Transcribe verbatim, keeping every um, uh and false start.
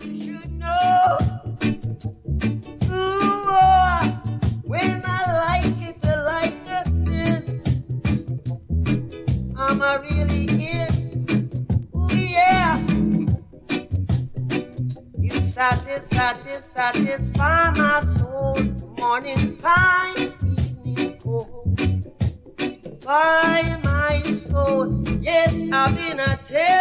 should know. Ooh, oh, when I like it, I like this. I'm a really is. Ooh, yeah. You satis, satis, satisfy my soul. Morning time, evening cold. By my soul, yes, I've been a tell.